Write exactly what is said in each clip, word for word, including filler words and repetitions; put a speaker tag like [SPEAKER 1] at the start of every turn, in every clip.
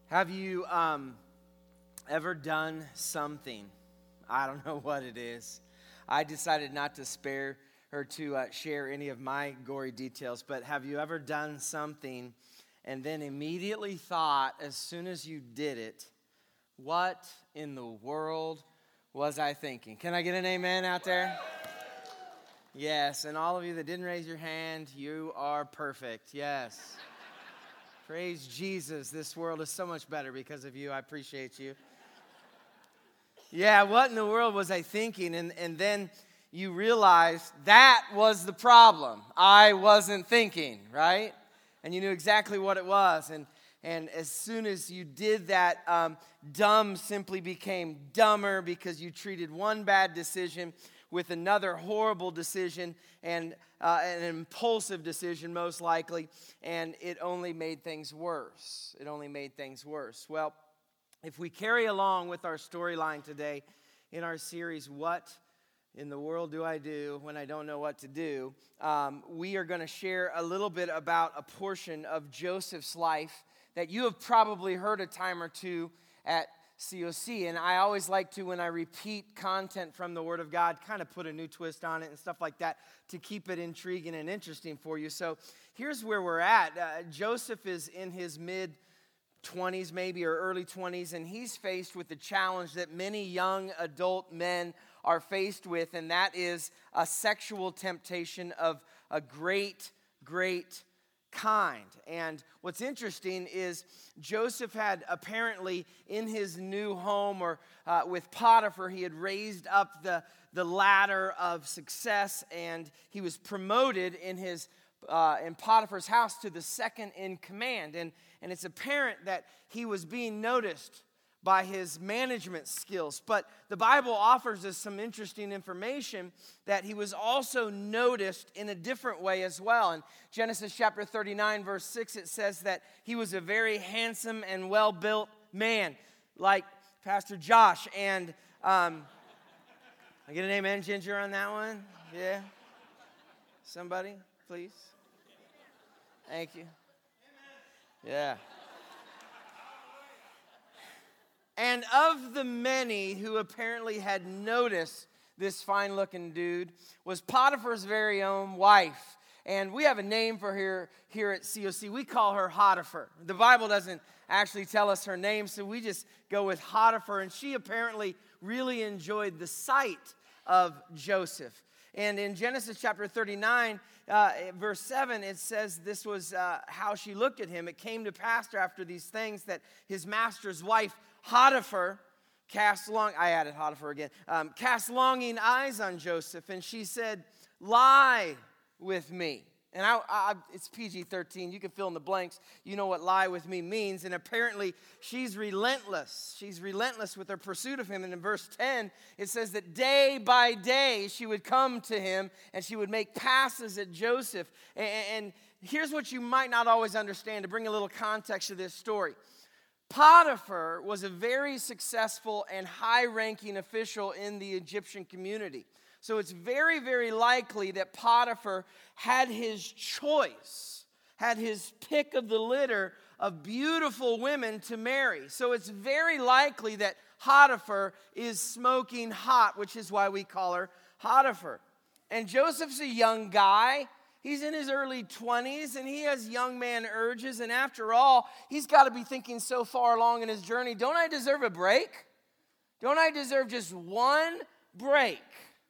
[SPEAKER 1] Have you um, ever done something? I don't know what it is. I decided not to spare or to uh, share any of my gory details, but have you ever done something and then immediately thought, as soon as you did it, what in the world was I thinking? Can I get an amen out there? Yes, and all of you that didn't raise your hand, you are perfect. Yes. Praise Jesus. This world is so much better because of you. I appreciate you. Yeah, what in the world was I thinking? And, and then you realize that was the problem. I wasn't thinking, right? And you knew exactly what it was. And, and as soon as you did that, um, dumb simply became dumber because you treated one bad decision with another horrible decision and uh, an impulsive decision most likely, and it only made things worse. It only made things worse. Well, if we carry along with our storyline today in our series, What in the World Do I Do When I Don't Know What to Do, um, we are going to share a little bit about a portion of Joseph's life that you have probably heard a time or two at C O C, and I always like to, when I repeat content from the Word of God, kind of put a new twist on it and stuff like that to keep it intriguing and interesting for you. So here's where we're at. Uh, Joseph is in his mid-twenties maybe, or early twenties, and he's faced with the challenge that many young adult men are faced with, and that is a sexual temptation of a great, great kind. And what's interesting is Joseph had apparently in his new home or uh, with Potiphar, he had raised up the, the ladder of success, and he was promoted in his uh, in Potiphar's house to the second in command. And, and it's apparent that he was being noticed by his management skills. But the Bible offers us some interesting information that he was also noticed in a different way as well. In Genesis chapter thirty-nine, verse six, it says that he was a very handsome and well-built man, like Pastor Josh. And um, I get an amen, Ginger, on that one? Yeah? Somebody, please? Thank you. Yeah. And of the many who apparently had noticed this fine-looking dude was Potiphar's very own wife. And we have a name for her here at C O C. We call her Hotiphar. The Bible doesn't actually tell us her name, so we just go with Hotiphar. And she apparently really enjoyed the sight of Joseph. And in Genesis chapter thirty-nine, uh, verse seven, it says this was uh, how she looked at him. It came to pass after these things that his master's wife, Hotiphar, cast long, I added Hotiphar again, um, cast longing eyes on Joseph, and she said, lie with me. And I, I, it's P G thirteen. You can fill in the blanks. You know what lie with me means. And apparently she's relentless. She's relentless with her pursuit of him. And in verse ten, it says that day by day she would come to him and she would make passes at Joseph. And, and here's what you might not always understand to bring a little context to this story. Potiphar was a very successful and high-ranking official in the Egyptian community. So it's very, very likely that Potiphar had his choice, had his pick of the litter of beautiful women to marry. So it's very likely that Hotiphar is smoking hot, which is why we call her Hotiphar. And Joseph's a young guy. He's in his early twenties, and he has young man urges. And after all, he's got to be thinking so far along in his journey, don't I deserve a break? Don't I deserve just one break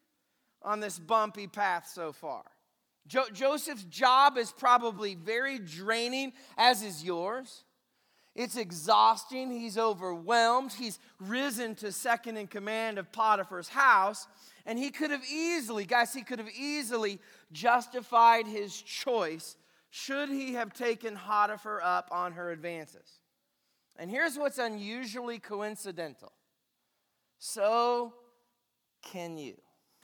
[SPEAKER 1] on this bumpy path so far? Jo- Joseph's job is probably very draining, as is yours. It's exhausting. He's overwhelmed. He's risen to second in command of Potiphar's house. And he could have easily, guys, he could have easily justified his choice should he have taken Hotiphar up on her advances. And here's what's unusually coincidental. So can you.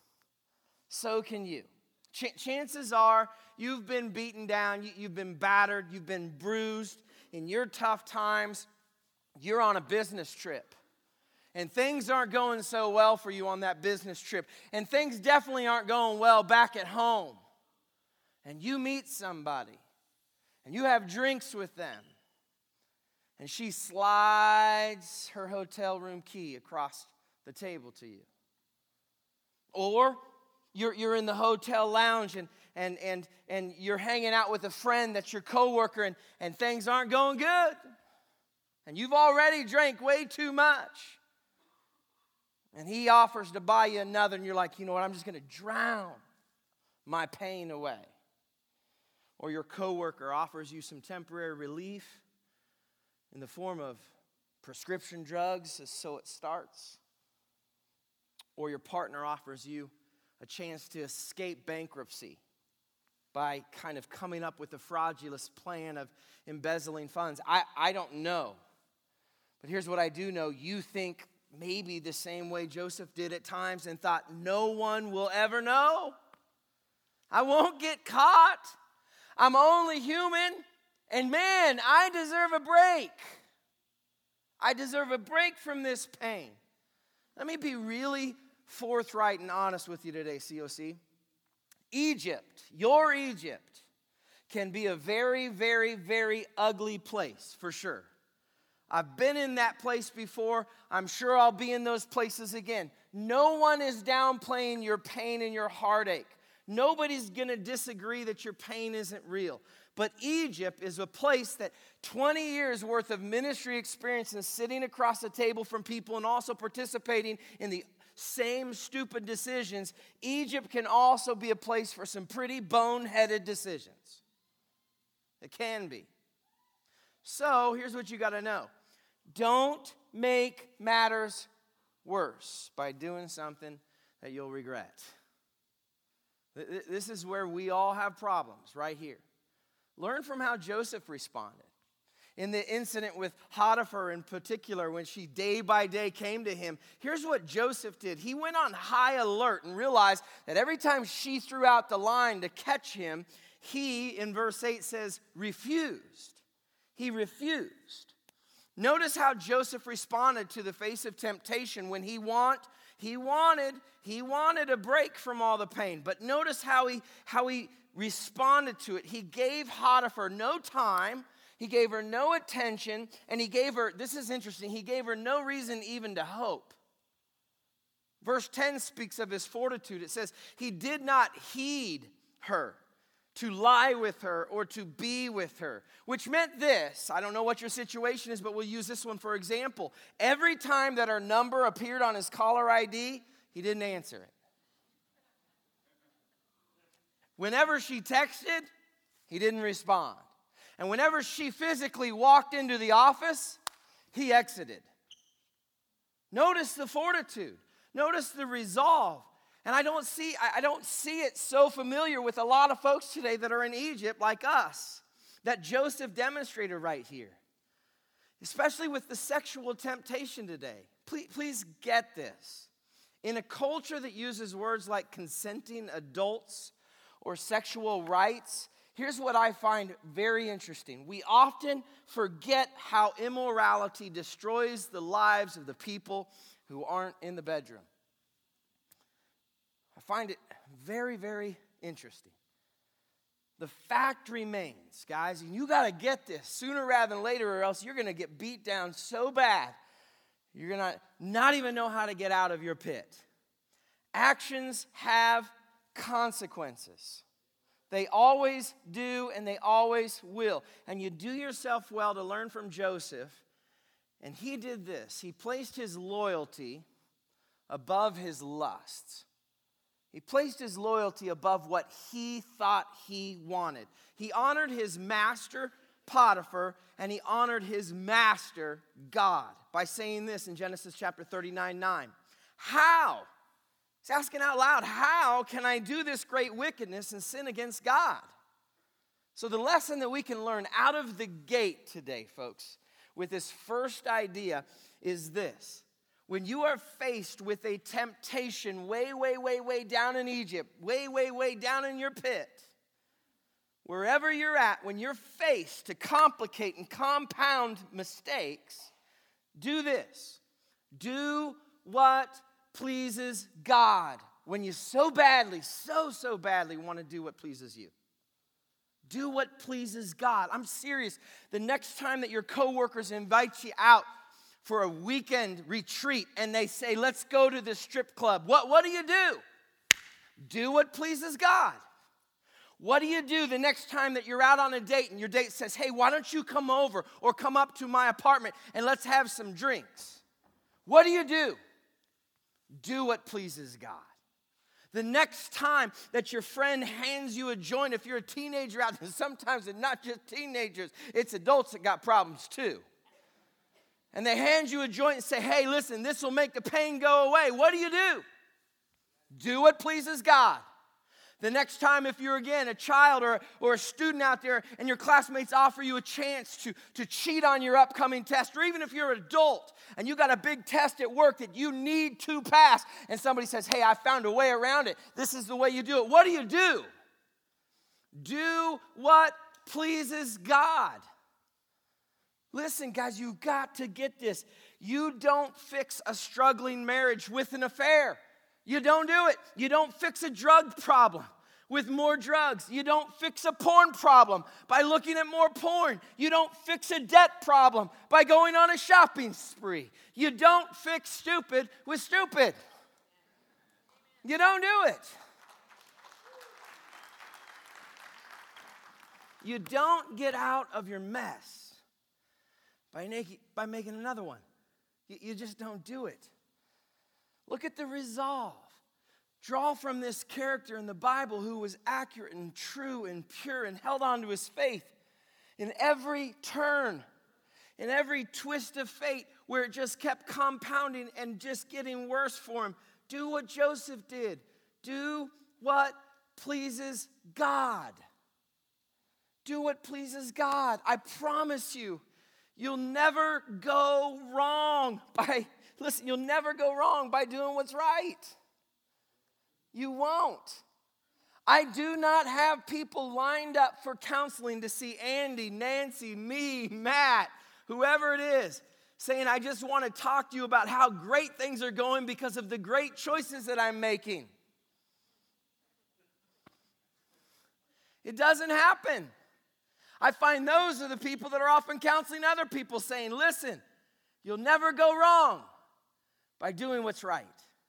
[SPEAKER 1] So can you. Ch- chances are you've been beaten down, you, you've been battered, you've been bruised. In your tough times, you're on a business trip. And things aren't going so well for you on that business trip. And things definitely aren't going well back at home. And you meet somebody. And you have drinks with them. and she slides her hotel room key across the table to you. Or you're, you're in the hotel lounge and, and, and, and you're hanging out with a friend that's your coworker and, and things aren't going good. And you've already drank way too much. And he offers to buy you another, and you're like, you know what, I'm just going to drown my pain away. Or your coworker offers you some temporary relief in the form of prescription drugs, so it starts. Or your partner offers you a chance to escape bankruptcy by kind of coming up with a fraudulent plan of embezzling funds. I, I don't know. But here's what I do know. You think maybe the same way Joseph did at times and thought, no one will ever know. I won't get caught. I'm only human. And man, I deserve a break. I deserve a break from this pain. Let me be really forthright and honest with you today, C O C. Egypt, your Egypt, can be a very, very, very ugly place, for sure. I've been in that place before. I'm sure I'll be in those places again. No one is downplaying your pain and your heartache. Nobody's going to disagree that your pain isn't real. But Egypt is a place that twenty years worth of ministry experience and sitting across the table from people and also participating in the same stupid decisions, Egypt can also be a place for some pretty boneheaded decisions. It can be. So here's what you got to know. Don't make matters worse by doing something that you'll regret. This is where we all have problems, right here. Learn from how Joseph responded. In the incident with Potiphar in particular, when she day by day came to him, here's what Joseph did. He went on high alert and realized that every time she threw out the line to catch him, he, in verse eight, says, refused. He refused. Notice how Joseph responded to the face of temptation when he want, he wanted, he wanted a break from all the pain. But notice how he, how he responded to it. He gave Potiphar no time. He gave her no attention, and he gave her, this is interesting, he gave her no reason even to hope. Verse ten speaks of his fortitude. It says, he did not heed her, to lie with her or to be with her, which meant this. I don't know what your situation is, but we'll use this one for example. Every time that her number appeared on his caller I D, he didn't answer it. Whenever she texted, he didn't respond. And whenever she physically walked into the office, he exited. Notice the fortitude. Notice the resolve. And I don't see, I don't see it so familiar with a lot of folks today that are in Egypt like us, that Joseph demonstrated right here. Especially with the sexual temptation today. Please, please get this. In a culture that uses words like consenting adults or sexual rights, here's what I find very interesting. We often forget how immorality destroys the lives of the people who aren't in the bedroom. I find it very, very interesting. The fact remains, guys, and you got to get this sooner rather than later, or else you're going to get beat down so bad, you're going to not even know how to get out of your pit. Actions have consequences. They always do, and they always will. And you do yourself well to learn from Joseph. And he did this. He placed his loyalty above his lusts. He placed his loyalty above what he thought he wanted. He honored his master, Potiphar, and he honored his master, God, by saying this in Genesis chapter thirty-nine nine. How? He's asking out loud, how can I do this great wickedness and sin against God? So the lesson that we can learn out of the gate today, folks, with this first idea is this. When you are faced with a temptation way, way, way, way down in Egypt, way, way, way down in your pit, wherever you're at, when you're faced to complicate and compound mistakes, do this. Do what pleases God when you so badly, so, so badly want to do what pleases you. Do what pleases God. I'm serious. The next time that your coworkers invite you out for a weekend retreat and they say, let's go to the strip club, what, what do you do? Do what pleases God. What do you do the next time that you're out on a date and your date says, hey, why don't you come over or come up to my apartment and let's have some drinks? What do you do? Do what pleases God. The next time that your friend hands you a joint, if you're a teenager out there, sometimes it's not just teenagers, it's adults that got problems too. And they hand you a joint and say, hey, listen, this will make the pain go away. What do you do? Do what pleases God. The next time, if you're, again, a child or, or a student out there and your classmates offer you a chance to, to cheat on your upcoming test, or even if you're an adult and you got a big test at work that you need to pass, and somebody says, hey, I found a way around it. This is the way you do it. What do you do? Do what pleases God. Listen, guys, you've got to get this. You don't fix a struggling marriage with an affair. You don't do it. You don't fix a drug problem with more drugs. You don't fix a porn problem by looking at more porn. You don't fix a debt problem by going on a shopping spree. You don't fix stupid with stupid. You don't do it. You don't get out of your mess by, making, by making another one. You, you just don't do it. Look at the resolve. Draw from this character in the Bible who was accurate and true and pure and held on to his faith in every turn, in every twist of fate where it just kept compounding and just getting worse for him. Do what Joseph did. Do what pleases God. Do what pleases God. I promise you, you'll never go wrong by Listen, you'll never go wrong by doing what's right. You won't. I do not have people lined up for counseling to see Andy, Nancy, me, Matt, whoever it is, saying, I just want to talk to you about how great things are going because of the great choices that I'm making. It doesn't happen. I find those are the people that are often counseling other people saying, listen, you'll never go wrong by doing what's right.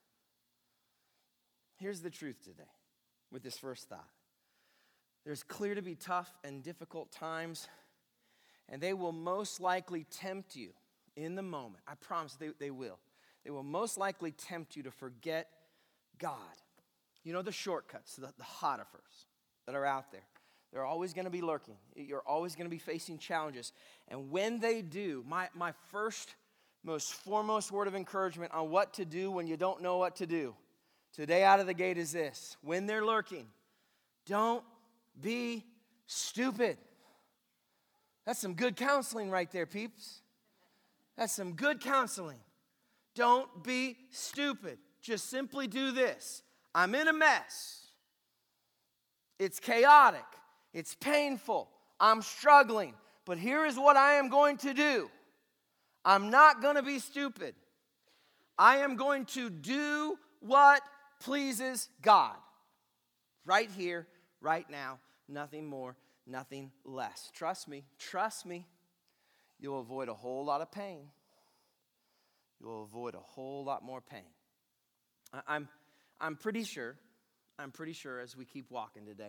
[SPEAKER 1] Here's the truth today with this first thought. There's clear to be tough and difficult times, and they will most likely tempt you in the moment. I promise they, they will. They will most likely tempt you to forget God. You know the shortcuts, the, the hotifers that are out there. They're always going to be lurking. You're always going to be facing challenges. And when they do, my, my first most foremost word of encouragement on what to do when you don't know what to do today out of the gate is this. When they're lurking, don't be stupid. That's some good counseling right there, peeps. That's some good counseling. Don't be stupid. Just simply do this. I'm in a mess. It's chaotic. It's painful. I'm struggling. But here is what I am going to do. I'm not going to be stupid. I am going to do what pleases God. Right here, right now, nothing more, nothing less. Trust me, trust me, you'll avoid a whole lot of pain. You'll avoid a whole lot more pain. I'm, I'm pretty sure, I'm pretty sure as we keep walking today,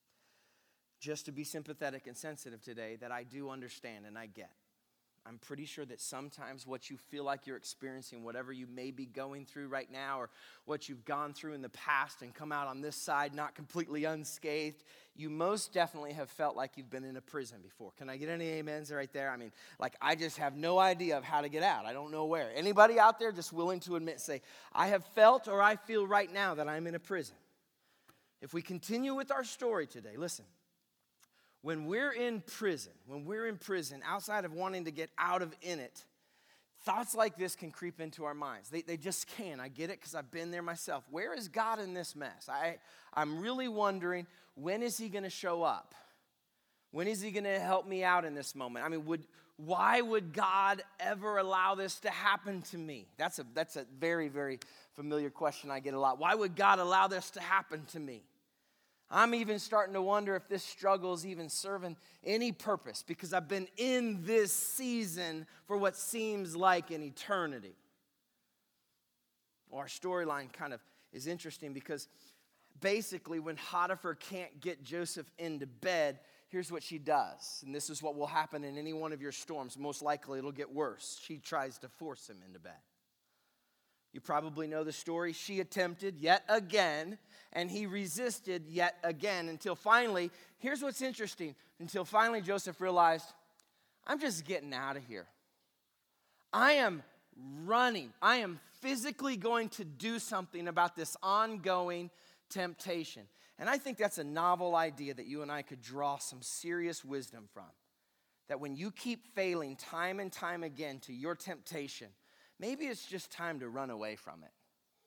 [SPEAKER 1] just to be sympathetic and sensitive today, that I do understand and I get. I'm pretty sure that sometimes what you feel like you're experiencing, whatever you may be going through right now, or what you've gone through in the past and come out on this side not completely unscathed, you most definitely have felt like you've been in a prison before. Can I get any amens right there? I mean, like I just have no idea of how to get out. I don't know where. Anybody out there just willing to admit, say, I have felt or I feel right now that I'm in a prison. If we continue with our story today, listen. When we're in prison, when we're in prison, outside of wanting to get out of in it, thoughts like this can creep into our minds. They, they just can. I get it because I've been there myself. Where is God in this mess? I, I'm really wondering, when is he going to show up? When is he going to help me out in this moment? I mean, would why would God ever allow this to happen to me? That's a, that's a very, very familiar question I get a lot. Why would God allow this to happen to me? I'm even starting to wonder if this struggle is even serving any purpose because I've been in this season for what seems like an eternity. Well, our storyline kind of is interesting because basically when Potiphar can't get Joseph into bed, here's what she does. And this is what will happen in any one of your storms. Most likely it'll get worse. She tries to force him into bed. You probably know the story. She attempted yet again, and he resisted yet again until finally, here's what's interesting, until finally Joseph realized, I'm just getting out of here. I am running. I am physically going to do something about this ongoing temptation. And I think that's a novel idea that you and I could draw some serious wisdom from. That when you keep failing time and time again to your temptation, maybe it's just time to run away from it.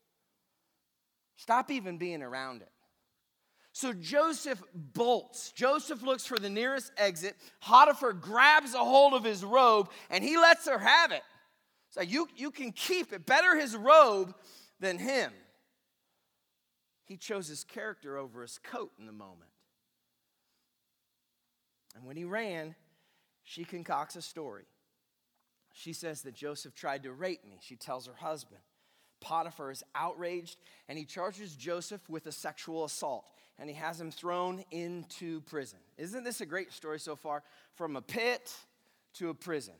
[SPEAKER 1] Stop even being around it. So Joseph bolts. Joseph looks for the nearest exit. Potiphar grabs a hold of his robe, and he lets her have it. It's like, you, you can keep it. Better his robe than him. He chose his character over his coat in the moment. And when he ran, she concocts a story. She says that Joseph tried to rape me. She tells her husband. Potiphar is outraged, and he charges Joseph with a sexual assault, and he has him thrown into prison. Isn't this a great story so far? From a pit to a prison.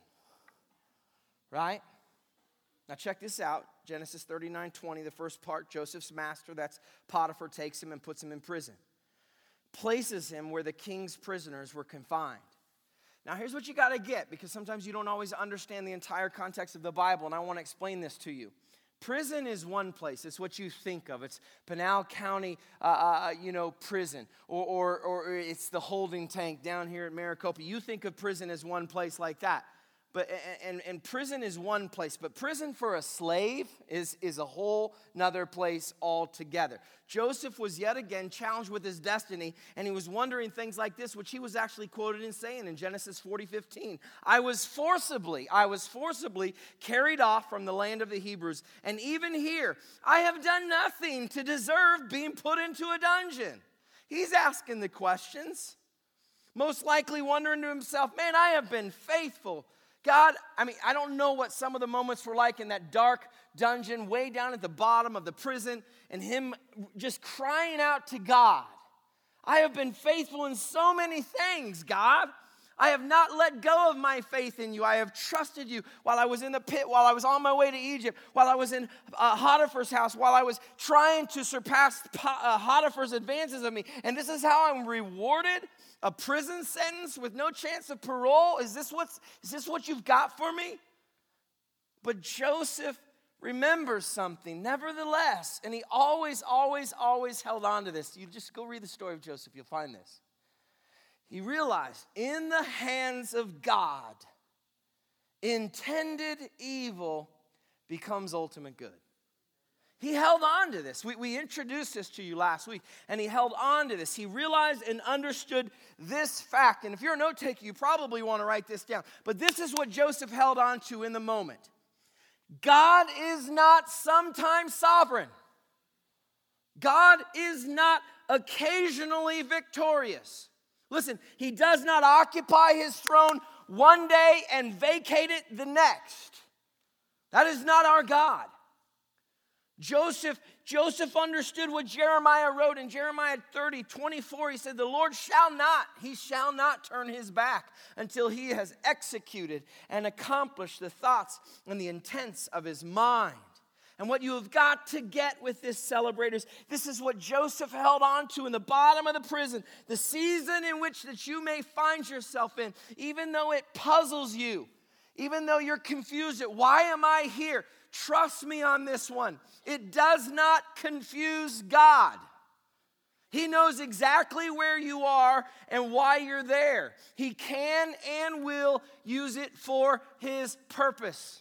[SPEAKER 1] Right? Now check this out. Genesis thirty-nine twenty, the first part, Joseph's master, that's Potiphar, takes him and puts him in prison. Places him where the king's prisoners were confined. Now here's what you got to get, because sometimes you don't always understand the entire context of the Bible, and I want to explain this to you. Prison is one place. It's what you think of. It's Pinal County, uh, uh, you know, prison. Or, or, or it's the holding tank down here at Maricopa. You think of prison as one place like that. But and, and prison is one place, but prison for a slave is, is a whole nother place altogether. Joseph was yet again challenged with his destiny, and he was wondering things like this, which he was actually quoted in saying in Genesis forty fifteen. I was forcibly, I was forcibly carried off from the land of the Hebrews, and even here, I have done nothing to deserve being put into a dungeon. He's asking the questions, most likely wondering to himself, man, I have been faithful. God, I mean, I don't know what some of the moments were like in that dark dungeon way down at the bottom of the prison, and him just crying out to God. I have been faithful in so many things, God. I have not let go of my faith in you. I have trusted you while I was in the pit, while I was on my way to Egypt, while I was in uh, Potiphar's house, while I was trying to surpass uh, Potiphar's advances of me. And this is how I'm rewarded? A prison sentence with no chance of parole? Is this what's, is this what you've got for me? But Joseph remembers something, nevertheless, and he always, always, always held on to this. You just go read the story of Joseph, you'll find this. He realized in the hands of God, intended evil becomes ultimate good. He held on to this. We, we introduced this to you last week, and he held on to this. He realized and understood this fact. And if you're a note taker, you probably want to write this down. But this is what Joseph held on to in the moment. God is not sometimes sovereign. God is not occasionally victorious. Listen, he does not occupy his throne one day and vacate it the next. That is not our God. Joseph, Joseph understood what Jeremiah wrote in Jeremiah thirty, twenty-four. He said, the Lord shall not, he shall not turn his back until he has executed and accomplished the thoughts and the intents of his mind. And what you have got to get with this, celebrators, this is what Joseph held on to in the bottom of the prison, the season in which that you may find yourself in, even though it puzzles you, even though you're confused at why am I here? Trust me on this one. It does not confuse God. He knows exactly where you are and why you're there. He can and will use it for his purpose.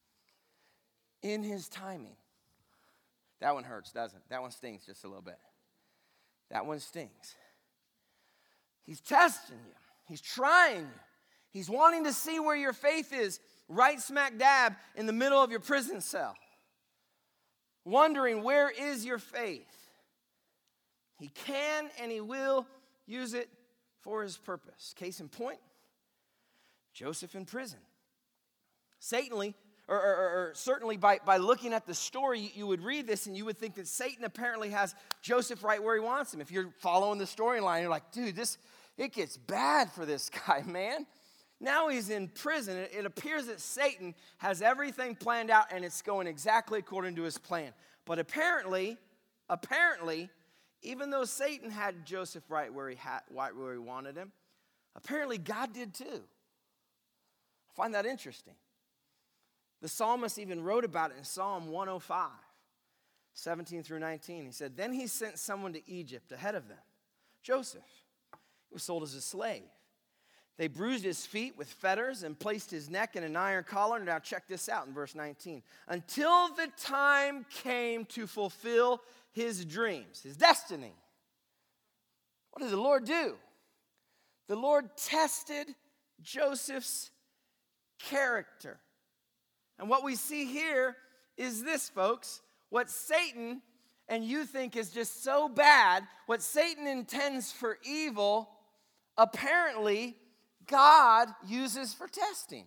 [SPEAKER 1] In his timing. That one hurts, doesn't it? That one stings just a little bit. That one stings. He's testing you. He's trying you. He's wanting to see where your faith is, right smack dab in the middle of your prison cell. Wondering, where is your faith? He can and he will use it for his purpose. Case in point, Joseph in prison. Satanly, or, or, or certainly by, by looking at the story, you, you would read this and you would think that Satan apparently has Joseph right where he wants him. If you're following the storyline, you're like, dude, this it gets bad for this guy, man. Now he's in prison. It, it appears that Satan has everything planned out and it's going exactly according to his plan. But apparently, apparently, even though Satan had Joseph right where he had, right where he wanted him, apparently God did too. I find that interesting. The psalmist even wrote about it in Psalm one oh five, seventeen through nineteen. He said, then he sent someone to Egypt ahead of them, Joseph. He was sold as a slave. They bruised his feet with fetters and placed his neck in an iron collar. Now check this out in verse nineteen. Until the time came to fulfill his dreams, his destiny. What did the Lord do? The Lord tested Joseph's character. And what we see here is this, folks. What Satan and you think is just so bad, what Satan intends for evil, apparently God uses for testing.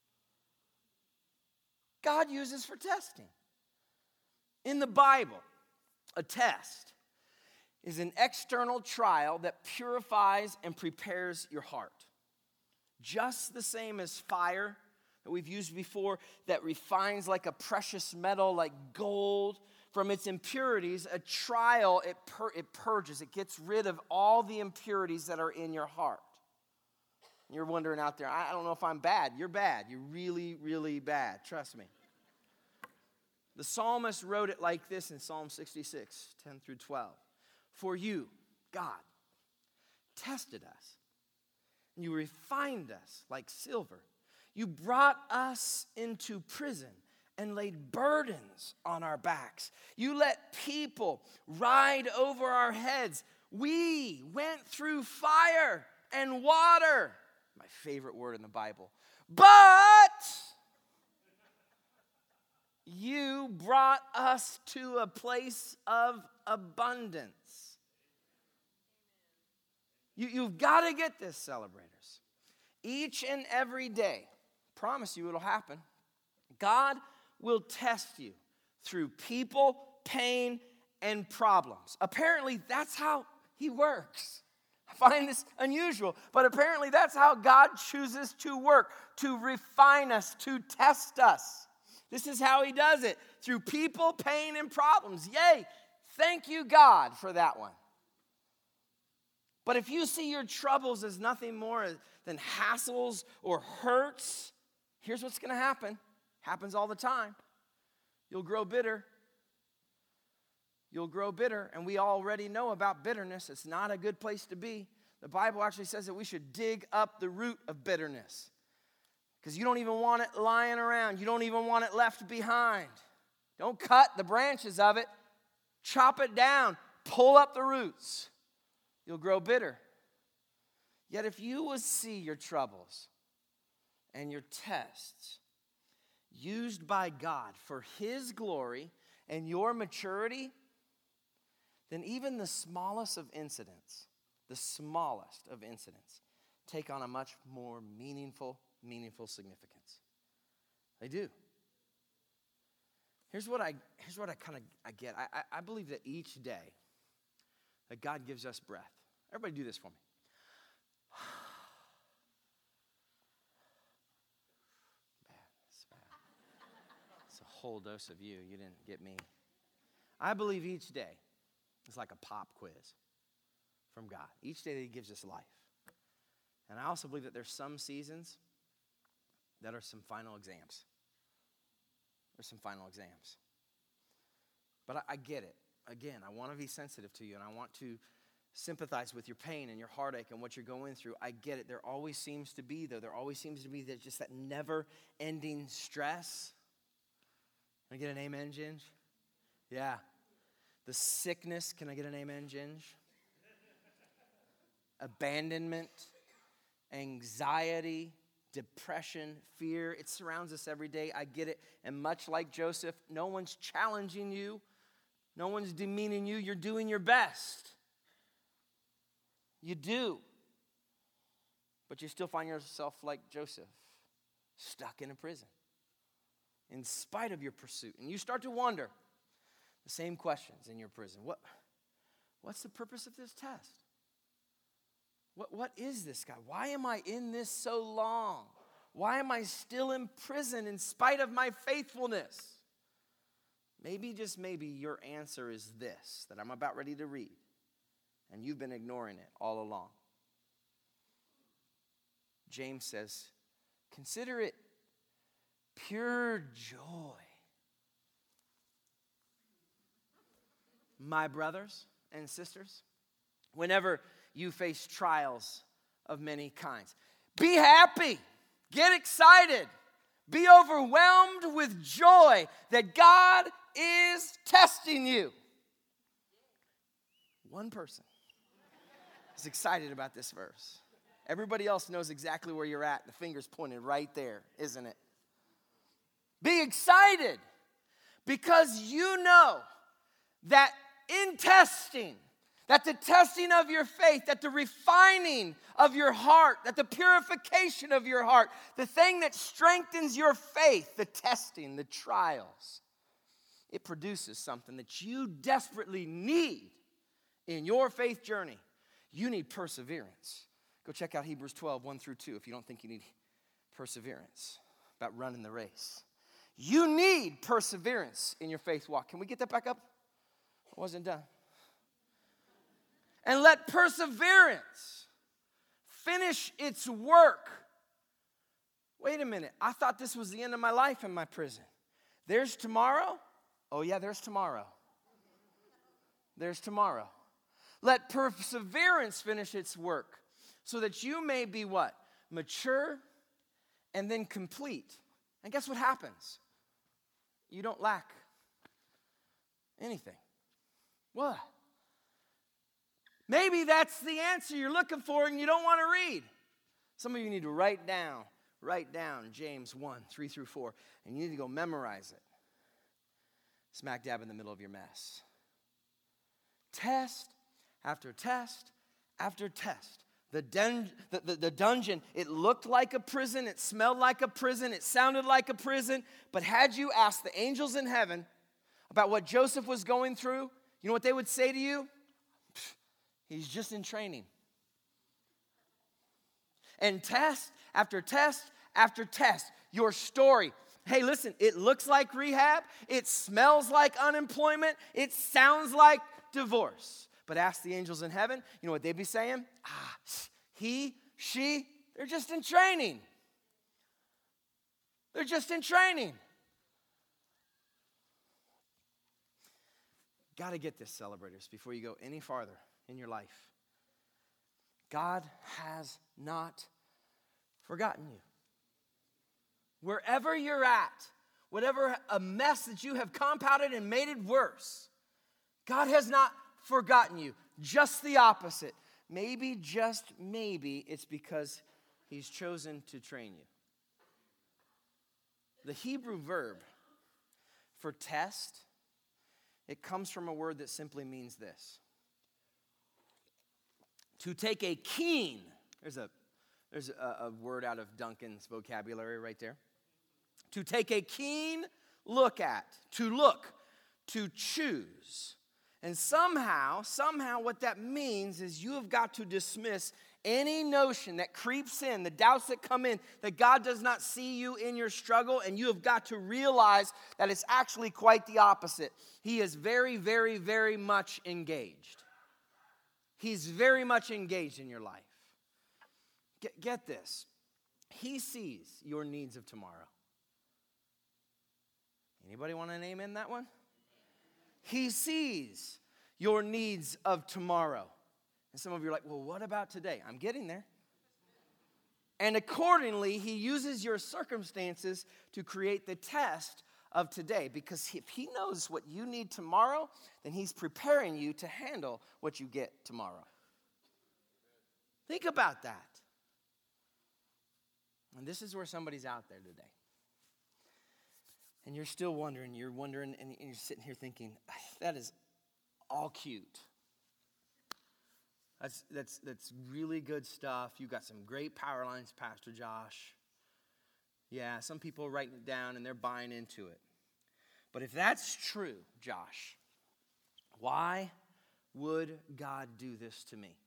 [SPEAKER 1] God uses for testing. In the Bible, a test is an external trial that purifies and prepares your heart. Just the same as fire that we've used before that refines like a precious metal, like gold, from its impurities, a trial, it, pur- it purges, it gets rid of all the impurities that are in your heart. You're wondering out there, I don't know if I'm bad. You're bad. You're really, really bad. Trust me. The psalmist wrote it like this in Psalm sixty-six, ten through twelve. For you, God, tested us, and you refined us like silver. You brought us into prison and laid burdens on our backs. You let people ride over our heads. We went through fire and water. My favorite word in the Bible. But you brought us to a place of abundance. You, you've got to get this, celebrators. Each and every day, promise you it'll happen. God will test you through people, pain, and problems. Apparently, that's how he works. I find this unusual, but apparently that's how God chooses to work, to refine us, to test us. This is how he does it, through people, pain, and problems. Yay, thank you, God, for that one. But if you see your troubles as nothing more than hassles or hurts, here's what's going to happen. Happens all the time. You'll grow bitter. You'll grow bitter, and we already know about bitterness. It's not a good place to be. The Bible actually says that we should dig up the root of bitterness because you don't even want it lying around. You don't even want it left behind. Don't cut the branches of it. Chop it down. Pull up the roots. You'll grow bitter. Yet if you would see your troubles and your tests used by God for his glory and your maturity, then even the smallest of incidents, the smallest of incidents, take on a much more meaningful, meaningful significance. They do. Here's what I here's what I kind of I get. I, I I believe that each day that God gives us breath. Everybody do this for me. Bad, it's bad. It's a whole dose of you. You didn't get me. I believe each day is like a pop quiz from God. Each day that he gives us life. And I also believe that there's some seasons that are some final exams. There's some final exams. But I, I get it. Again, I want to be sensitive to you, and I want to sympathize with your pain and your heartache and what you're going through. I get it. There always seems to be, though, there always seems to be that just that never-ending stress. Can I get an amen, Ginge? Yeah. The sickness, can I get an amen, Ginge? Abandonment, anxiety, depression, fear. It surrounds us every day. I get it. And much like Joseph, no one's challenging you. No one's demeaning you. You're doing your best. You do. But you still find yourself like Joseph, stuck in a prison, in spite of your pursuit. And you start to wonder the same questions in your prison. What, what's the purpose of this test? What, what is this, God? Why am I in this so long? Why am I still in prison in spite of my faithfulness? Maybe, just maybe, your answer is this that I'm about ready to read, and you've been ignoring it all along. James says, consider it pure joy, my brothers and sisters, whenever you face trials of many kinds. Be happy. Get excited. Be overwhelmed with joy that God is testing you. One person is excited about this verse. Everybody else knows exactly where you're at. The finger's pointed right there, isn't it? Be excited because you know that in testing, that the testing of your faith, that the refining of your heart, that the purification of your heart, the thing that strengthens your faith, the testing, the trials, it produces something that you desperately need in your faith journey. You need perseverance. Go check out Hebrews twelve, one through two if you don't think you need perseverance about running the race. You need perseverance in your faith walk. Can we get that back up? I wasn't done. And let perseverance finish its work. Wait a minute. I thought this was the end of my life in my prison. There's tomorrow? Oh yeah, there's tomorrow. There's tomorrow. Let perseverance finish its work so that you may be what? Mature and then complete. And guess what happens? You don't lack anything. What? Maybe that's the answer you're looking for and you don't want to read. Some of you need to write down, write down James one, three through four, and you need to go memorize it. Smack dab in the middle of your mess. Test after test after test. The, dun- the, the, the dungeon, it looked like a prison, it smelled like a prison, it sounded like a prison, but had you asked the angels in heaven about what Joseph was going through, you know what they would say to you? He's just in training. And test after test after test, your story. Hey, listen, it looks like rehab. It smells like unemployment. It sounds like divorce. But ask the angels in heaven, you know what they'd be saying? Ah, he, she, they're just in training. They're just in training. Got to get this, celebrators, before you go any farther in your life. God has not forgotten you. Wherever you're at, whatever a mess that you have compounded and made it worse, God has not forgotten you. Just the opposite. Maybe, just maybe, it's because he's chosen to train you. The Hebrew verb for test, it comes from a word that simply means this. To take a keen, there's a there's a, a word out of Duncan's vocabulary right there. To take a keen look at, to look, to choose. And somehow, somehow what that means is you have got to dismiss any notion that creeps in, the doubts that come in, that God does not see you in your struggle, and you have got to realize that it's actually quite the opposite. He is very, very, very much engaged. He's very much engaged in your life. Get, get this. He sees your needs of tomorrow. Anybody want an amen that one? He sees your needs of tomorrow. And some of you are like, well, what about today? I'm getting there. And accordingly, he uses your circumstances to create the test of today. Because if he knows what you need tomorrow, then he's preparing you to handle what you get tomorrow. Think about that. And this is where somebody's out there today. And you're still wondering, you're wondering, and you're sitting here thinking, that is all cute. That's, that's, that's really good stuff. You got some great power lines, Pastor Josh. Yeah, some people are writing it down and they're buying into it. But if that's true, Josh, why would God do this to me?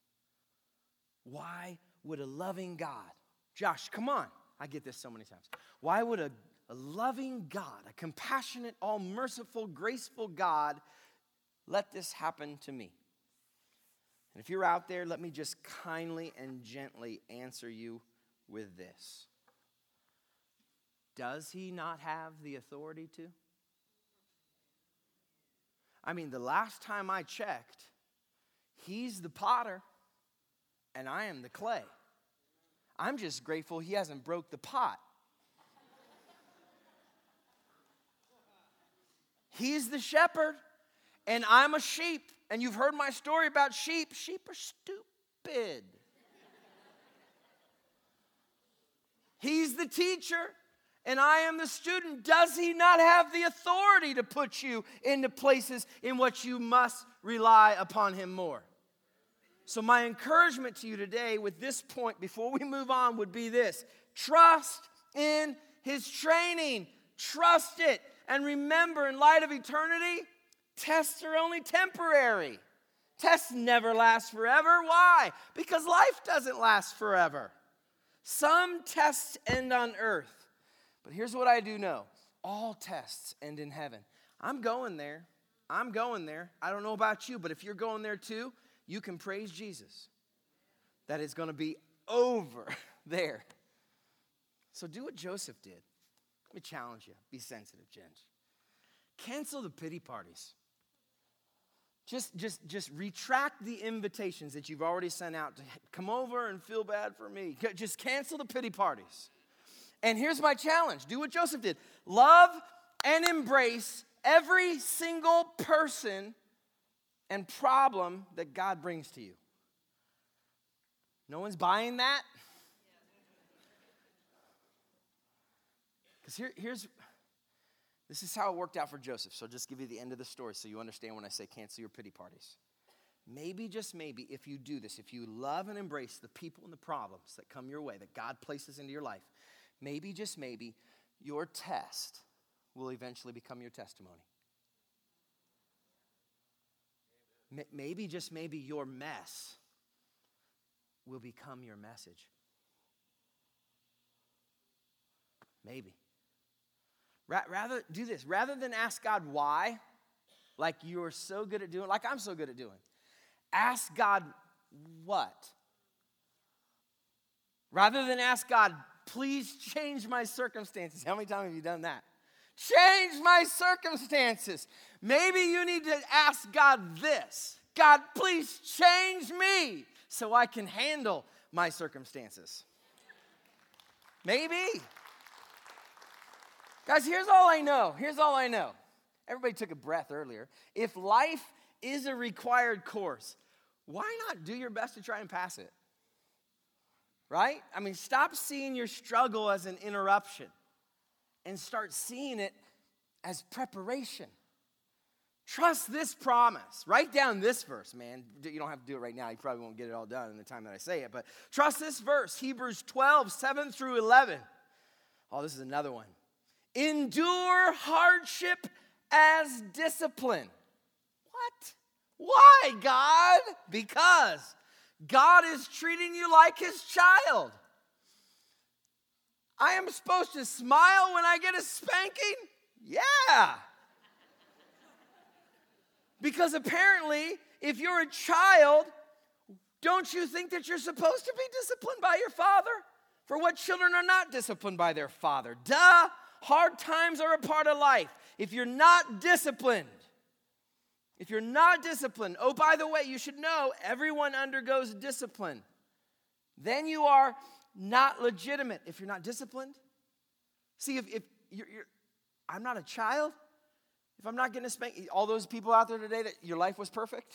[SPEAKER 1] Why would a loving God, Josh, come on. I get this so many times. Why would a, a loving God, a compassionate, all-merciful, graceful God let this happen to me? And if you're out there, let me just kindly and gently answer you with this. Does he not have the authority to? I mean, the last time I checked, he's the potter and I am the clay. I'm just grateful he hasn't broke the pot. He's the shepherd and I'm a sheep. And you've heard my story about sheep. Sheep are stupid. He's the teacher and I am the student. Does he not have the authority to put you into places in which you must rely upon him more? So my encouragement to you today with this point before we move on would be this. Trust in his training. Trust it. And remember, in light of eternity, tests are only temporary. Tests never last forever. Why? Because life doesn't last forever. Some tests end on earth. But here's what I do know. All tests end in heaven. I'm going there. I'm going there. I don't know about you, but if you're going there too, you can praise Jesus. That it's going to be over there. So do what Joseph did. Let me challenge you. Be sensitive, Jens. Cancel the pity parties. Just, just, just retract the invitations that you've already sent out to come over and feel bad for me. Just cancel the pity parties. And here's my challenge. Do what Joseph did. Love and embrace every single person and problem that God brings to you. No one's buying that? Because here, here's, this is how it worked out for Joseph. So I'll just give you the end of the story so you understand when I say cancel your pity parties. Maybe, just maybe, if you do this, if you love and embrace the people and the problems that come your way, that God places into your life, maybe, just maybe, your test will eventually become your testimony. Maybe, just maybe, your mess will become your message. Maybe. Rather, do this. Rather than ask God why, like you're so good at doing, like I'm so good at doing, ask God what? Rather than ask God, please change my circumstances. How many times have you done that? Change my circumstances. Maybe you need to ask God this. God, please change me so I can handle my circumstances. Maybe. Guys, here's all I know. Here's all I know. Everybody took a breath earlier. If life is a required course, why not do your best to try and pass it? Right? I mean, stop seeing your struggle as an interruption and start seeing it as preparation. Trust this promise. Write down this verse, man. You don't have to do it right now. You probably won't get it all done in the time that I say it. But trust this verse, Hebrews twelve, seven through eleven. Oh, this is another one. Endure hardship as discipline. What? Why, God? Because God is treating you like his child. I am supposed to smile when I get a spanking? Yeah. Because apparently, if you're a child, don't you think that you're supposed to be disciplined by your father? For what children are not disciplined by their father? Duh. Hard times are a part of life. If you're not disciplined, if you're not disciplined, oh, by the way, you should know everyone undergoes discipline. Then you are not legitimate if you're not disciplined. See, if, if you're, you're, I'm not a child, if I'm not getting a spank, all those people out there today that your life was perfect,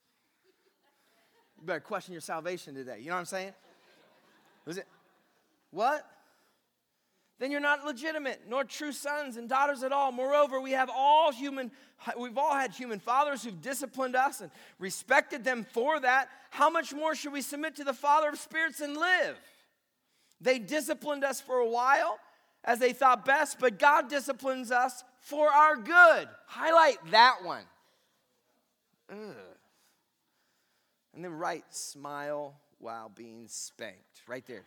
[SPEAKER 1] you better question your salvation today. You know what I'm saying? Was it? What? then you're not legitimate, nor true sons and daughters at all. Moreover, we have all human, we've all had human fathers who've disciplined us and respected them for that. How much more should we submit to the Father of spirits and live? They disciplined us for a while as they thought best, but God disciplines us for our good. Highlight that one. Ugh. And then write, smile while being spanked. Right there.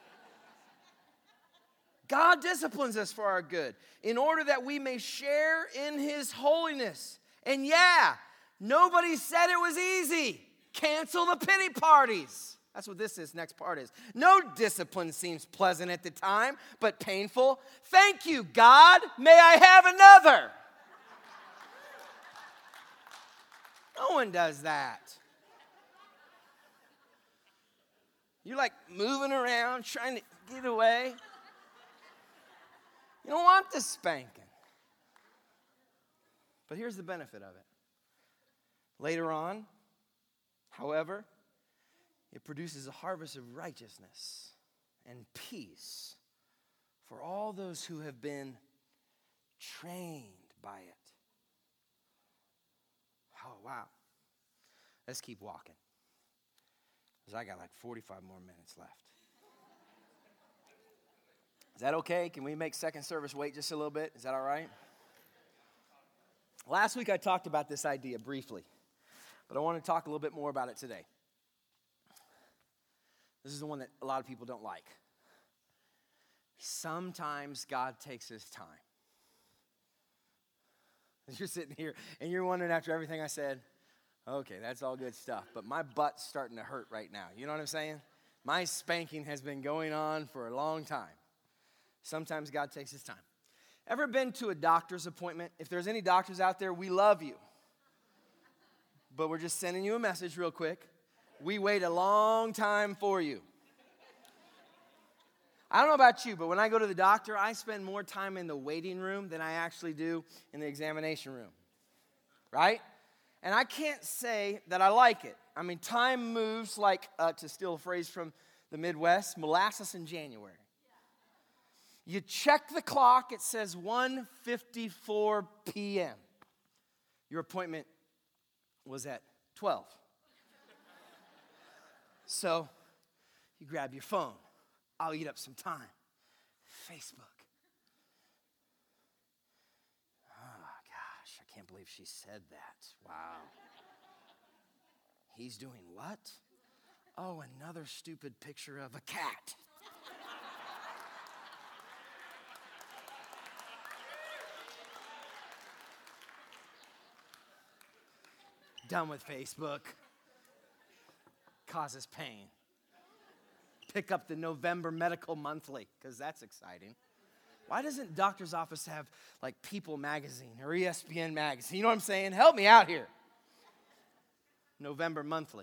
[SPEAKER 1] God disciplines us for our good in order that we may share in his holiness. And yeah, nobody said it was easy. Cancel the pity parties. That's what this is, next part is. No discipline seems pleasant at the time, but painful. Thank you, God. May I have another? No one does that. You're like moving around, trying to get away. You don't want the spanking. But here's the benefit of it. Later on, however, it produces a harvest of righteousness and peace for all those who have been trained by it. Oh, wow. Let's keep walking. Because I got like forty-five more minutes left. Is that okay? Can we make second service wait just a little bit? Is that all right? Last week I talked about this idea briefly, but I want to talk a little bit more about it today. This is the one that a lot of people don't like. Sometimes God takes his time. You're sitting here and you're wondering after everything I said, okay, that's all good stuff, but my butt's starting to hurt right now. You know what I'm saying? My spanking has been going on for a long time. Sometimes God takes his time. Ever been to a doctor's appointment? If there's any doctors out there, we love you. But we're just sending you a message real quick. We wait a long time for you. I don't know about you, but when I go to the doctor, I spend more time in the waiting room than I actually do in the examination room. Right? And I can't say that I like it. I mean, time moves like, uh, to steal a phrase from the Midwest, molasses in January. You check the clock, it says one fifty-four p.m. Your appointment was at twelve. So you grab your phone. I'll eat up some time. Facebook. Oh, gosh, I can't believe she said that. Wow. He's doing what? Oh, another stupid picture of a cat. Done with Facebook. Causes pain. Pick up the November Medical Monthly, because that's exciting. Why doesn't doctor's office have like People Magazine or E S P N Magazine? You know what I'm saying? Help me out here. November Monthly.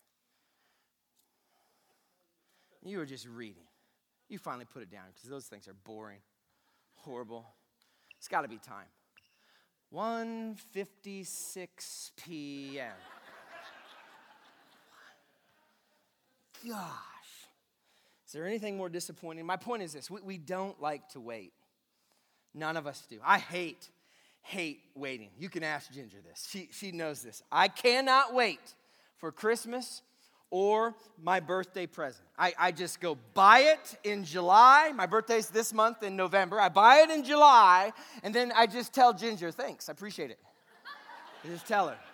[SPEAKER 1] You were just reading. You finally put it down because those things are boring, horrible. It's got to be time. one fifty-six p.m. Gosh. Is there anything more disappointing? My point is this. We, we don't like to wait. None of us do. I hate, hate waiting. You can ask Ginger this. She, she knows this. I cannot wait for Christmas or my birthday present. I, I just go buy it in July. My birthday's this month in November. I buy it in July, and then I just tell Ginger, thanks, I appreciate it. I just tell her.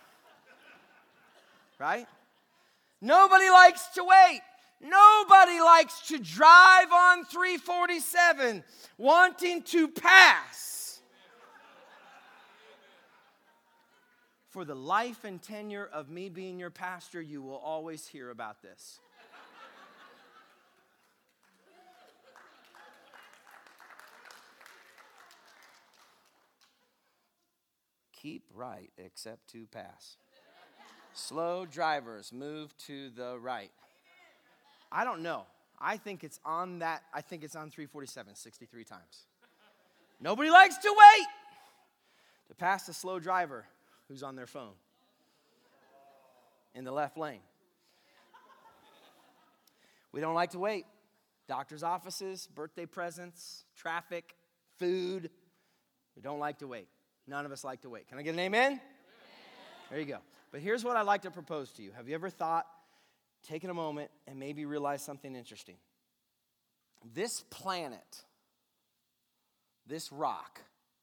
[SPEAKER 1] Right? Nobody likes to wait. Nobody likes to drive on three forty-seven wanting to pass. For the life and tenure of me being your pastor, you will always hear about this. Keep right except to pass. Slow drivers move to the right. I don't know. I think it's on that. I think it's on three forty-seven sixty-three times. Nobody likes to wait to pass the slow driver who's on their phone in the left lane. We don't like to wait. Doctor's offices, birthday presents, traffic, food. We don't like to wait. None of us like to wait. Can I get an amen? Amen. There you go. But here's what I'd like to propose to you. Have you ever thought, taken a moment, and maybe realized something interesting? This planet, this rock,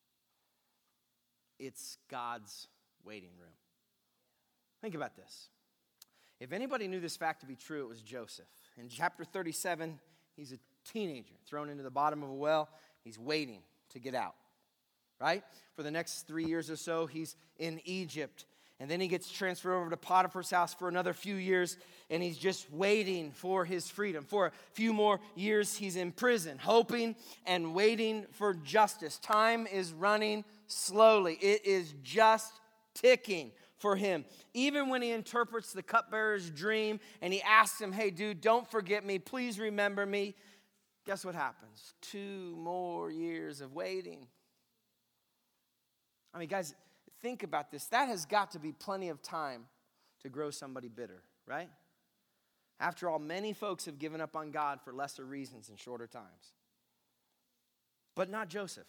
[SPEAKER 1] it's God's waiting room. Think about this. If anybody knew this fact to be true, it was Joseph. In chapter thirty-seven, he's a teenager thrown into the bottom of a well. He's waiting to get out, right? For the next three years or so, he's in Egypt. And then he gets transferred over to Potiphar's house for another few years, and he's just waiting for his freedom. For a few more years, he's in prison, hoping and waiting for justice. Time is running slowly. It is just ticking for him. Even when he interprets the cupbearer's dream, and he asks him, hey, dude, don't forget me. Please remember me. Guess what happens? Two more years of waiting. I mean, guys, think about this. That has got to be plenty of time to grow somebody bitter, right? After all, many folks have given up on God for lesser reasons in shorter times. But not Joseph.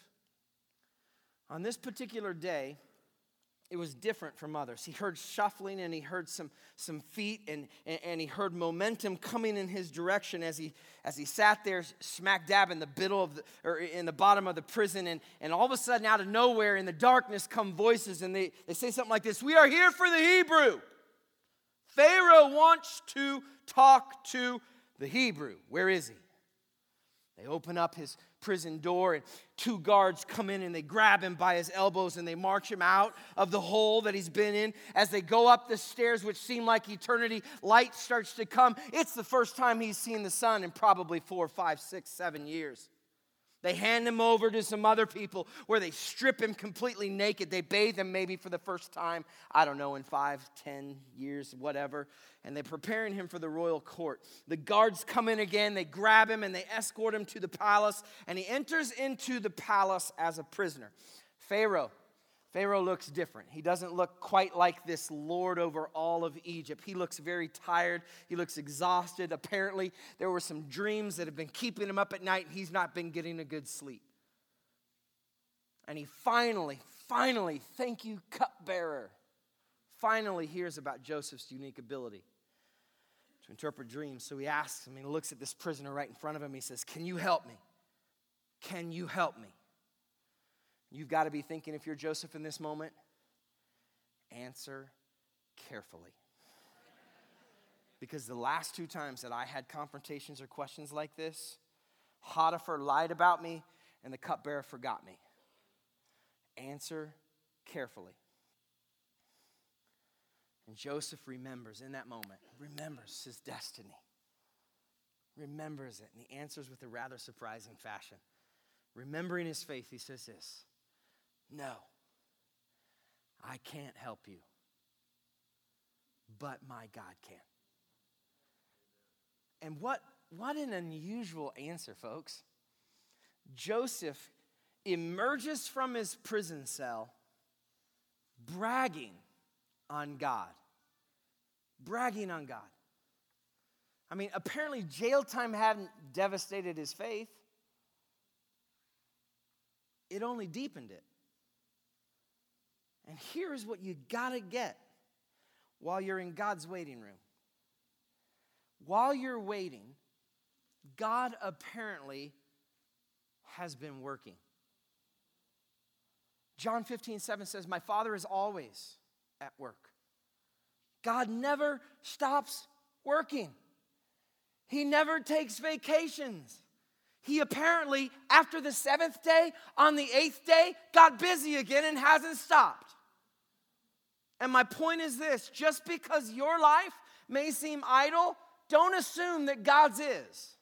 [SPEAKER 1] On this particular day, it was different from others. He heard shuffling, and he heard some, some feet, and, and, and he heard momentum coming in his direction as he as he sat there smack dab in the middle of the, or in the bottom of the prison, and, and all of a sudden, out of nowhere, in the darkness, come voices, and they, they say something like this: we are here for the Hebrew. Pharaoh wants to talk to the Hebrew. Where is he? They open up his prison door, and two guards come in, and they grab him by his elbows, and they march him out of the hole that he's been in. As they go up the stairs, which seem like eternity, light starts to come. It's the first time he's seen the sun in probably four, five, six, seven years. They hand him over to some other people where they strip him completely naked. They bathe him maybe for the first time, I don't know, in five, ten years, whatever. And they're preparing him for the royal court. The guards come in again. They grab him and they escort him to the palace. And he enters into the palace as a prisoner. Pharaoh. Pharaoh looks different. He doesn't look quite like this lord over all of Egypt. He looks very tired. He looks exhausted. Apparently, there were some dreams that have been keeping him up at night, and he's not been getting a good sleep. And he finally, finally, thank you, cupbearer, finally hears about Joseph's unique ability to interpret dreams. So he asks him, he looks at this prisoner right in front of him. He says, can you help me? Can you help me? You've got to be thinking, if you're Joseph in this moment, answer carefully. Because the last two times that I had confrontations or questions like this, Potiphar lied about me and the cupbearer forgot me. Answer carefully. And Joseph remembers in that moment, remembers his destiny. Remembers it, and he answers with a rather surprising fashion. Remembering his faith, he says this: no, I can't help you, but my God can. And what, what an unusual answer, folks. Joseph emerges from his prison cell bragging on God. Bragging on God. I mean, apparently jail time hadn't devastated his faith. It only deepened it. And here's what you gotta get while you're in God's waiting room. While you're waiting, God apparently has been working. John fifteen seven says, my Father is always at work. God never stops working. He never takes vacations. He apparently, after the seventh day, on the eighth day, got busy again and hasn't stopped. And my point is this: just because your life may seem idle, don't assume that God's is.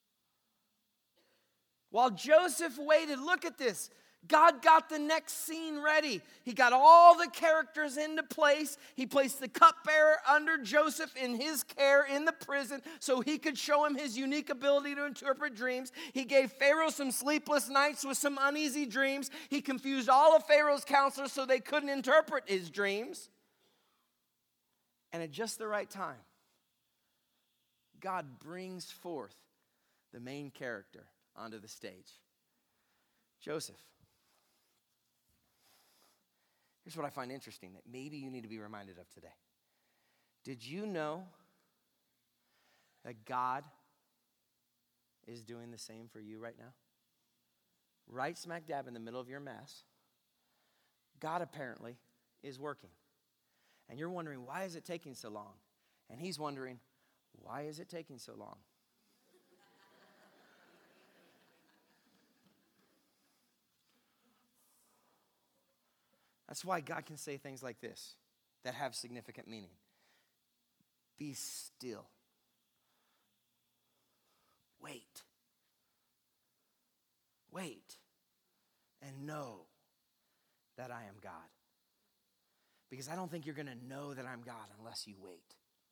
[SPEAKER 1] While Joseph waited, look at this. God got the next scene ready. He got all the characters into place. He placed the cupbearer under Joseph in his care in the prison so he could show him his unique ability to interpret dreams. He gave Pharaoh some sleepless nights with some uneasy dreams. He confused all of Pharaoh's counselors so they couldn't interpret his dreams. And at just the right time, God brings forth the main character onto the stage. Joseph. Here's what I find interesting that maybe you need to be reminded of today. Did you know that God is doing the same for you right now? Right smack dab in the middle of your mess, God apparently is working. And you're wondering, why is it taking so long? And he's wondering, why is it taking so long? That's why God can say things like this that have significant meaning. Be still. Wait. Wait. And know that I am God. Because I don't think you're going to know that I'm God unless you wait.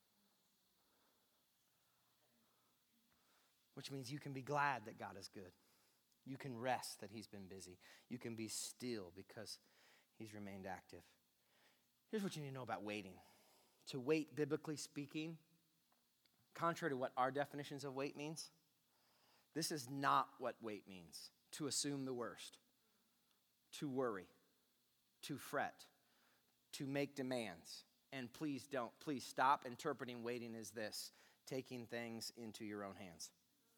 [SPEAKER 1] Which means you can be glad that God is good. You can rest that he's been busy. You can be still because he's remained active. Here's what you need to know about waiting. To wait, biblically speaking, contrary to what our definitions of wait means, this is not what wait means. To assume the worst, to worry, to fret, to make demands. And please don't, please stop interpreting waiting as this, taking things into your own hands.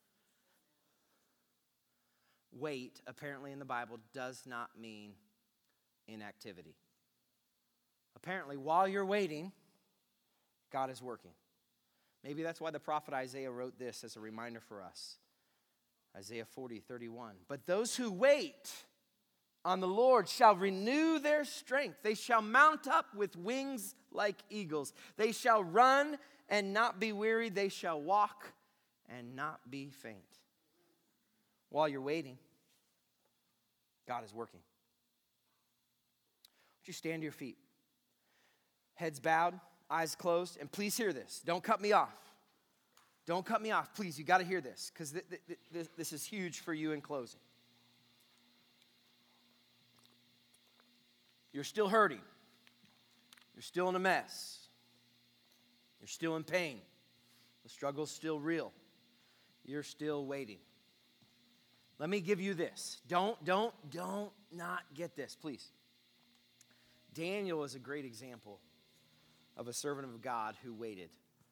[SPEAKER 1] Wait, apparently in the Bible, does not mean inactivity. Apparently, while you're waiting, God is working. Maybe that's why the prophet Isaiah wrote this as a reminder for us. Isaiah forty, thirty-one. But those who wait on the Lord shall renew their strength. They shall mount up with wings like eagles. They shall run and not be weary. They shall walk and not be faint. While you're waiting, God is working. Would you stand to your feet? Heads bowed, eyes closed, and please hear this. Don't cut me off. Don't cut me off, please. You got to hear this because th- th- th- this is huge for you in closing. You're still hurting. You're still in a mess. You're still in pain. The struggle's still real. You're still waiting. Let me give you this. Don't, don't, don't not get this, please. Daniel is a great example of a servant of God who waited.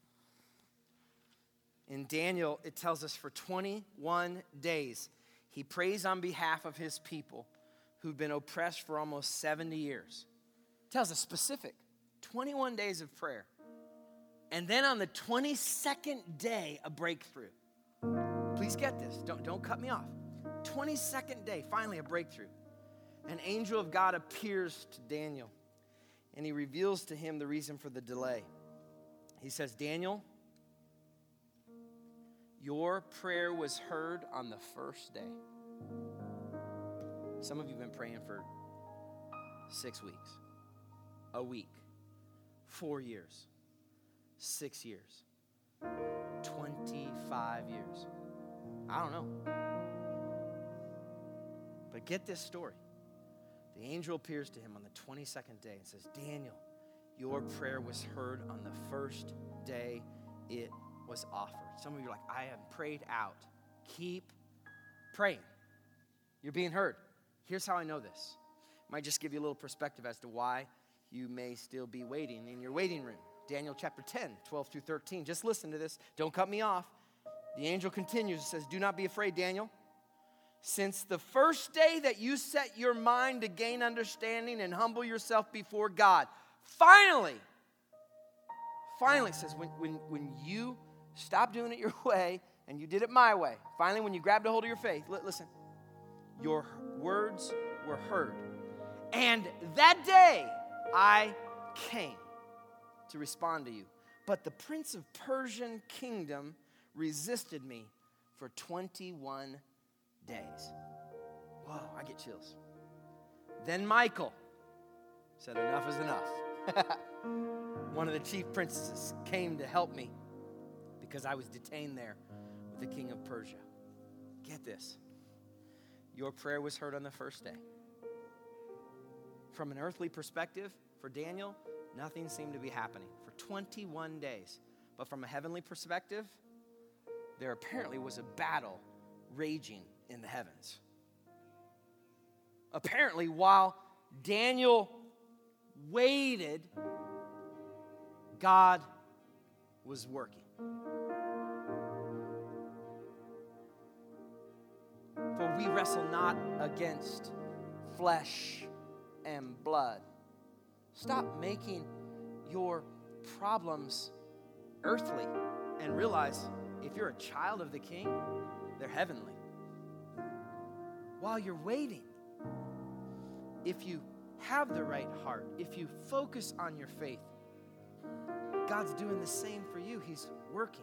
[SPEAKER 1] In Daniel, it tells us for twenty-one days, he prays on behalf of his people who've been oppressed for almost seventy years. It tells us specific, twenty-one days of prayer. And then on the twenty-second day, a breakthrough. Please get this. Don't, don't cut me off. twenty-second day, finally a breakthrough. An angel of God appears to Daniel, and he reveals to him the reason for the delay. He says, Daniel, your prayer was heard on the first day. Some of you have been praying for six weeks, a week, four years, six years, twenty-five years. I don't know. But get this story. The angel appears to him on the twenty-second day and says, Daniel, your prayer was heard on the first day it was offered. Some of you are like, I have prayed out. Keep praying. You're being heard. Here's how I know this. Might just give you a little perspective as to why you may still be waiting in your waiting room. Daniel chapter ten, twelve through thirteen. Just listen to this. Don't cut me off. The angel continues and says, do not be afraid, Daniel. Since the first day that you set your mind to gain understanding and humble yourself before God, finally, finally, says, when, when, when you stopped doing it your way and you did it my way, finally, when you grabbed a hold of your faith, listen, your words were heard. And that day I came to respond to you. But the prince of Persian kingdom resisted me for twenty-one days. Whoa, I get chills. Then Michael said, enough is enough. One of the chief princesses came to help me because I was detained there with the king of Persia. Get this. Your prayer was heard on the first day. From an earthly perspective, for Daniel, nothing seemed to be happening for twenty-one days. But from a heavenly perspective, there apparently was a battle raging in the heavens. Apparently, while Daniel waited, God was working. For we wrestle not against flesh and blood. Stop making your problems earthly and realize if you're a child of the King, they're heavenly. While you're waiting, if you have the right heart, if you focus on your faith, God's doing the same for you. He's working.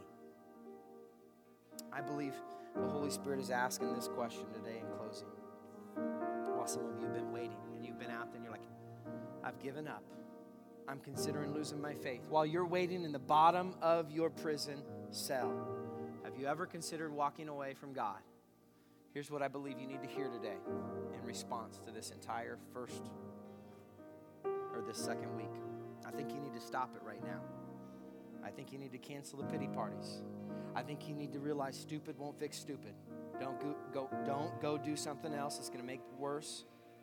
[SPEAKER 1] I believe the Holy Spirit is asking this question today in closing. While some of you have been waiting and you've been out there and you're like, I've given up. I'm considering losing my faith. While you're waiting in the bottom of your prison cell, have you ever considered walking away from God? Here's what I believe you need to hear today in response to this entire first or this second week. I think you need to stop it right now. I think you need to cancel the pity parties. I think you need to realize stupid won't fix stupid. Don't go, go, don't go do something else that's going to make it worse.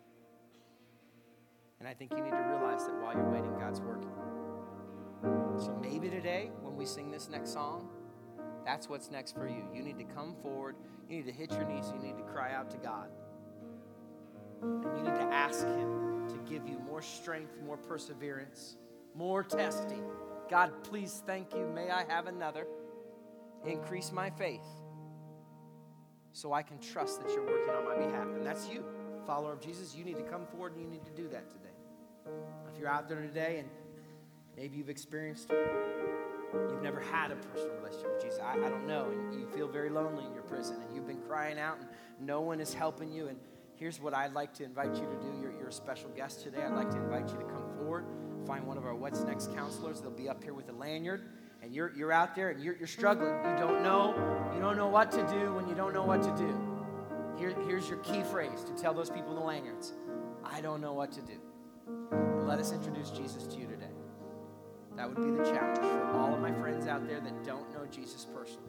[SPEAKER 1] And I think you need to realize that while you're waiting, God's working. So maybe today, when we sing this next song, that's what's next for you. You need to come forward. You need to hit your knees. You need to cry out to God. And you need to ask Him to give you more strength, more perseverance, more testing. God, please, thank you. May I have another. Increase my faith so I can trust that you're working on my behalf. And that's you, follower of Jesus. You need to come forward and you need to do that today. If you're out there today and maybe you've experienced, you've never had a personal relationship with Jesus, I, I don't know, and you feel very lonely in your prison and you've been crying out and no one is helping you. And here's what I'd like to invite you to do. You're, you're a special guest today. I'd like to invite you to come forward, find one of our What's Next counselors. They'll be up here with a lanyard. And you're you're out there and you're you're struggling. You don't know, you don't know what to do when you don't know what to do. Here, here's your key phrase to tell those people in the lanyards. I don't know what to do. Let us introduce Jesus to you today. That would be the challenge for all of my friends out there that don't know Jesus personally.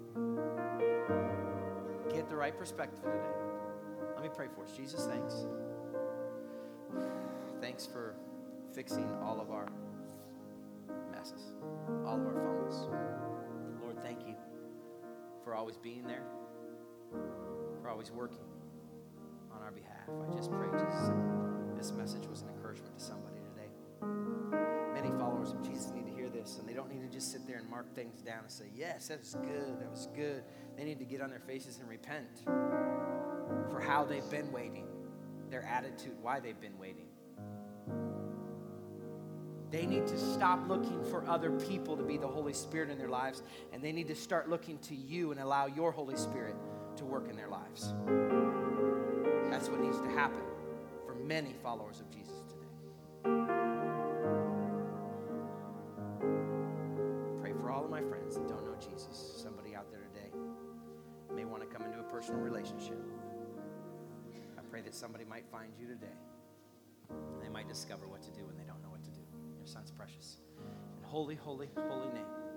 [SPEAKER 1] Get the right perspective today. Let me pray for us. Jesus, thanks. Thanks for fixing all of our messes, all of our fumbles. Lord, thank you for always being there, for always working on our behalf. I just pray, Jesus, this message was an encouragement to somebody today. Many followers of Jesus need to hear this, and they don't need to just sit there and mark things down and say, yes, that was good, that was good. They need to get on their faces and repent for how they've been waiting, their attitude, why they've been waiting. They need to stop looking for other people to be the Holy Spirit in their lives, and they need to start looking to you and allow your Holy Spirit to work in their lives. That's what needs to happen for many followers of Jesus today. Pray for all of my friends that don't know Jesus. Somebody out there today may want to come into a personal relationship. I pray that somebody might find you today. They might discover what to do when they don't know what to do. Your Son's precious and holy, holy, holy name.